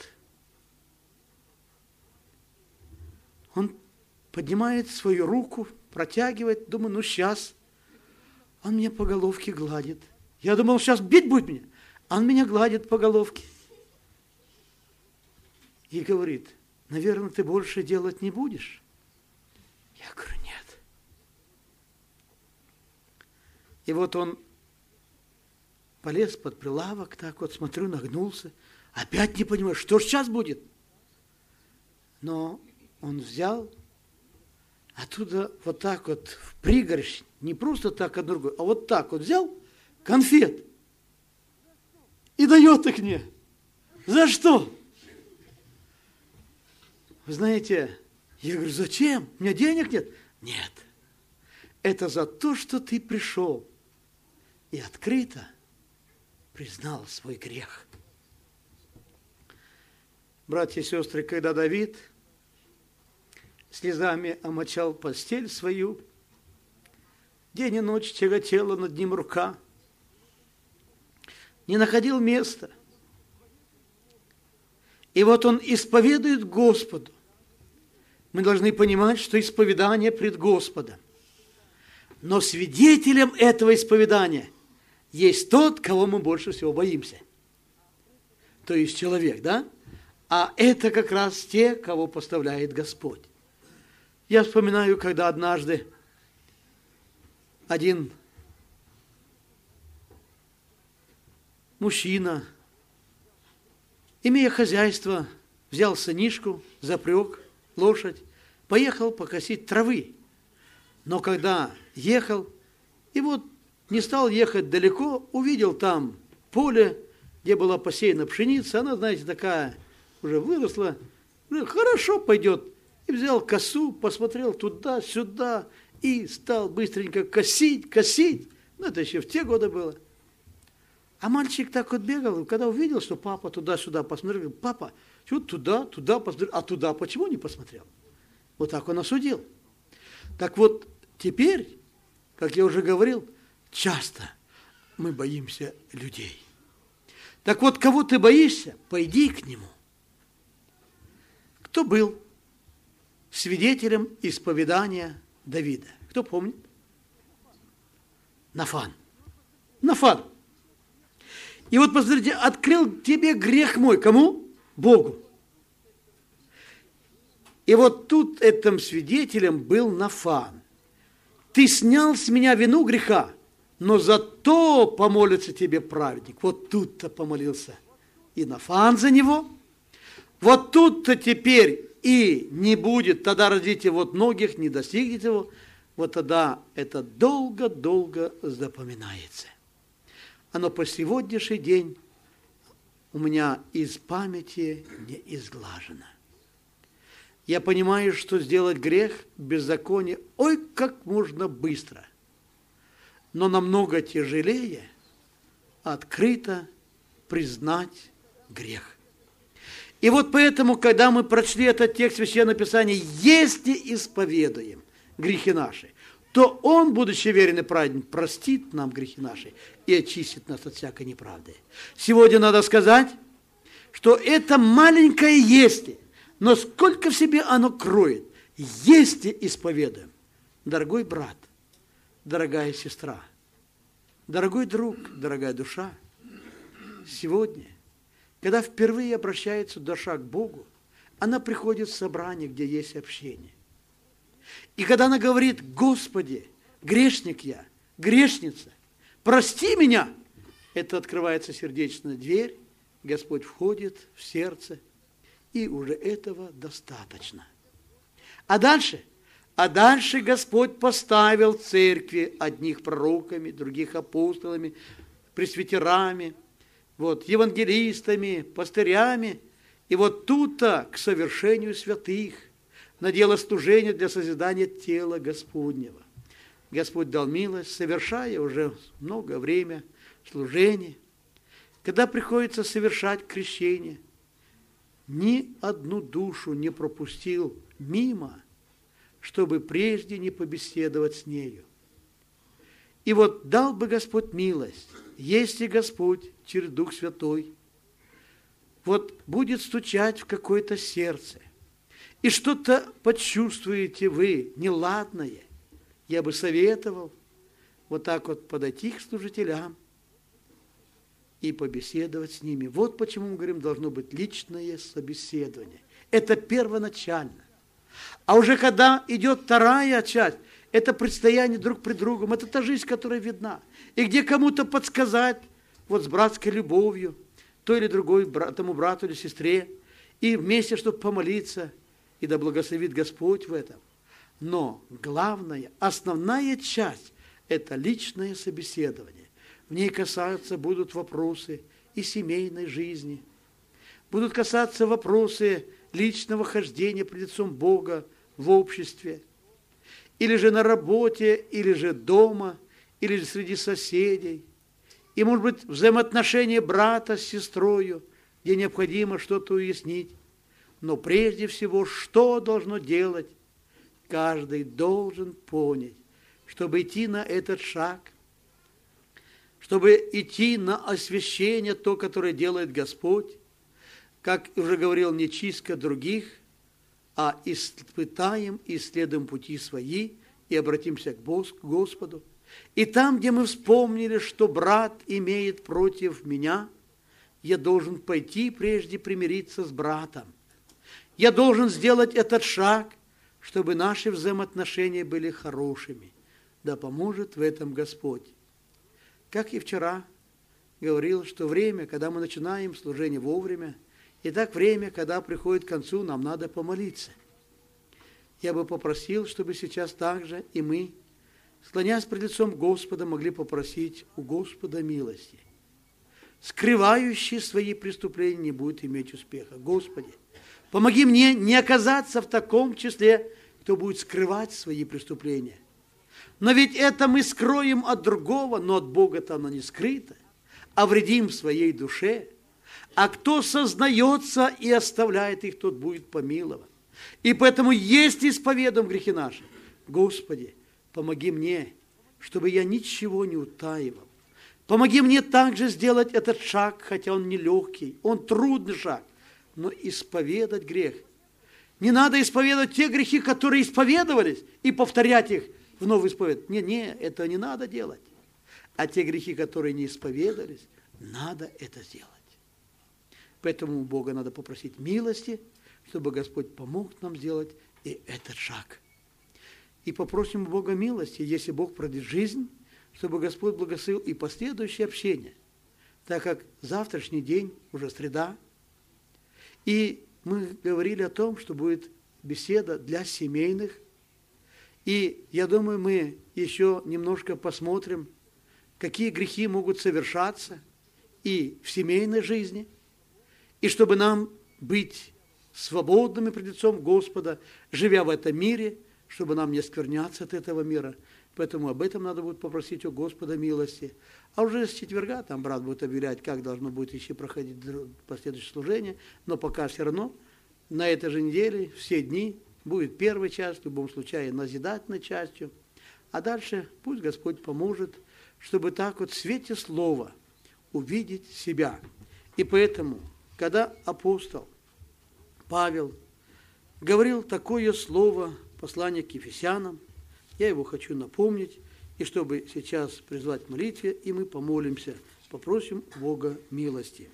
Он поднимает свою руку, протягивает, думаю, ну сейчас он меня по головке гладит. Я думал, сейчас бить будет меня, а он меня гладит по головке. И говорит: наверное, ты больше делать не будешь? Я говорю: нет. И вот он полез под прилавок, так вот смотрю, нагнулся. Опять не понимаю, что же сейчас будет. Но он взял оттуда вот так вот в пригоршень, не просто так одну другую, а вот так вот взял конфет и дает их мне. За что? Вы знаете, я говорю: зачем? У меня денег нет. Нет. Это за то, что ты пришел и открыто признал свой грех. Братья и сестры, когда Давид слезами омочал постель свою, день и ночь тяготела над ним рука, не находил места. И вот он исповедует Господу. Мы должны понимать, что исповедание пред Господом. Но свидетелем этого исповедания есть тот, кого мы больше всего боимся. То есть человек, да? А это как раз те, кого поставляет Господь. Я вспоминаю, когда однажды один мужчина, имея хозяйство, взял сынишку, запряг лошадь, поехал покосить травы. Но когда ехал, и вот не стал ехать далеко, увидел там поле, где была посеяна пшеница, она, знаете, такая уже выросла, хорошо пойдет. И взял косу, посмотрел туда-сюда и стал быстренько косить. Ну, это еще в те годы было. А мальчик так вот бегал, и когда увидел, что папа туда-сюда посмотрел, говорит: папа, что туда посмотрел, а туда почему не посмотрел? Вот так он осудил. Так вот, теперь, как я уже говорил, часто мы боимся людей. Так вот, кого ты боишься, пойди к нему. Кто был свидетелем исповедания Давида? Кто помнит? Нафан. И вот, посмотрите, открыл тебе грех мой. Кому? Богу. И вот тут этим свидетелем был Нафан. Ты снял с меня вину греха, но зато помолится тебе праведник. Вот тут-то помолился и Нафан за него. Вот тут-то теперь и не будет, тогда родите вот многих, не достигнете его, вот тогда это долго-долго запоминается. Оно по сегодняшний день у меня из памяти не изглажено. Я понимаю, что сделать грех, беззаконие, ой, как можно быстро. Но намного тяжелее открыто признать грех. И вот поэтому, когда мы прочли этот текст Священного Писания, если исповедуем грехи наши, то Он, будучи верен и праведен, простит нам грехи наши и очистит нас от всякой неправды. Сегодня надо сказать, что это маленькое «если», но сколько в себе оно кроет, если исповедуем. Дорогой брат, дорогая сестра, дорогой друг, дорогая душа, сегодня, когда впервые обращается душа к Богу, она приходит в собрание, где есть общение. И когда она говорит: Господи, грешник я, грешница, прости меня, это открывается сердечная дверь, Господь входит в сердце, и уже этого достаточно. А дальше Господь поставил в церкви одних пророками, других апостолами, пресвитерами, вот, евангелистами, пастырями. И вот тут-то к совершению святых, на дело служения для созидания тела Господнего. Господь дал милость, совершая уже много время служения. Когда приходится совершать крещение, ни одну душу не пропустил мимо, чтобы прежде не побеседовать с нею. И вот дал бы Господь милость, если Господь через Дух Святой вот будет стучать в какое-то сердце, и что-то почувствуете вы неладное, я бы советовал вот так вот подойти к служителям и побеседовать с ними. Вот почему мы говорим, должно быть личное собеседование. Это первоначально. А уже когда идет вторая часть, это предстояние друг пред другом, это та жизнь, которая видна. И где кому-то подсказать, вот с братской любовью, той или другой, тому брату или сестре, и вместе, чтобы помолиться, и да благословит Господь в этом. Но главная, основная часть – это личное собеседование. В ней касаться будут вопросы и семейной жизни, будут касаться вопросы личного хождения пред лицом Бога в обществе, или же на работе, или же дома, или же среди соседей. И, может быть, взаимоотношения брата с сестрою, где необходимо что-то уяснить. Но прежде всего, что должно делать? Каждый должен понять, чтобы идти на этот шаг, чтобы идти на освящение, то, которое делает Господь, как уже говорил, не чистка других, а испытаем, исследуем пути свои и обратимся к Господу. И там, где мы вспомнили, что брат имеет против меня, я должен пойти прежде примириться с братом. Я должен сделать этот шаг, чтобы наши взаимоотношения были хорошими. Да поможет в этом Господь. Как и вчера говорил, что время, когда мы начинаем служение вовремя, и так время, когда приходит к концу, нам надо помолиться. Я бы попросил, чтобы сейчас также и мы, склоняясь пред лицом Господа, могли попросить у Господа милости. Скрывающий свои преступления не будет иметь успеха. Господи, помоги мне не оказаться в таком числе, кто будет скрывать свои преступления. Но ведь это мы скроем от другого, но от Бога-то оно не скрыто, а вредим своей душе. А кто сознается и оставляет их, тот будет помилован. И поэтому, если исповедуем грехи наши, Господи, помоги мне, чтобы я ничего не утаивал. Помоги мне также сделать этот шаг, хотя он нелегкий, он трудный шаг, но исповедать грех. Не надо исповедовать те грехи, которые исповедовались, и повторять их в новый исповед. Не, это не надо делать. А те грехи, которые не исповедались, надо это сделать. Поэтому у Бога надо попросить милости, чтобы Господь помог нам сделать и этот шаг. И попросим у Бога милости, если Бог продлит жизнь, чтобы Господь благословил и последующее общение, так как завтрашний день, уже среда, и мы говорили о том, что будет беседа для семейных, и я думаю, мы еще немножко посмотрим, какие грехи могут совершаться и в семейной жизни, и чтобы нам быть свободными пред лицом Господа, живя в этом мире, чтобы нам не оскверняться от этого мира. Поэтому об этом надо будет попросить у Господа милости. А уже с четверга там брат будет объявлять, как должно будет еще проходить последующее служение. Но пока все равно на этой же неделе, все дни, будет первая часть, в любом случае назидательной частью. А дальше пусть Господь поможет, чтобы так вот в свете слова увидеть себя. И поэтому, когда апостол Павел говорил такое слово, послание к Ефесянам, я его хочу напомнить, и чтобы сейчас призвать к молитве, и мы помолимся, попросим Бога милости.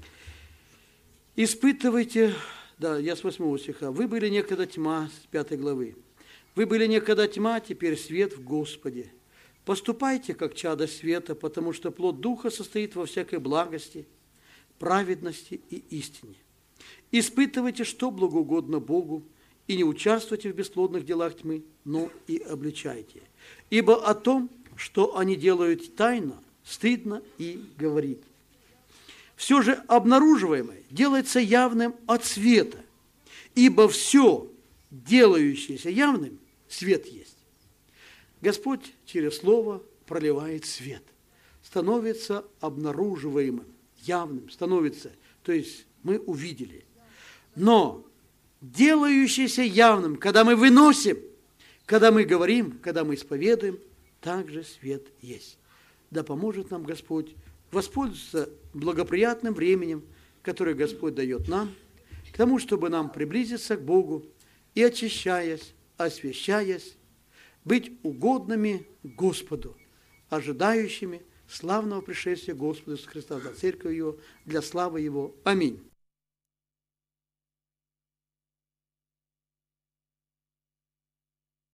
Испытывайте, я с 8 стиха, вы были некогда тьма, с 5 главы, вы были некогда тьма, теперь свет в Господе. Поступайте, как чада света, потому что плод Духа состоит во всякой благости, праведности и истине. Испытывайте, что благоугодно Богу, и не участвуйте в бесплодных делах тьмы, но и обличайте. Ибо о том, что они делают тайно, стыдно и говорить. Все же обнаруживаемое делается явным от света, ибо все, делающееся явным, свет есть. Господь через Слово проливает свет, становится обнаруживаемым, явным, становится, то есть мы увидели. Но делающееся явным, когда мы выносим, когда мы говорим, когда мы исповедуем, также свет есть. Да поможет нам Господь воспользоваться благоприятным временем, которое Господь дает нам, к тому, чтобы нам приблизиться к Богу и, очищаясь, освящаясь, быть угодными Господу, ожидающими славного пришествия Господа Иисуса Христа за церковь Его, для славы Его. Аминь.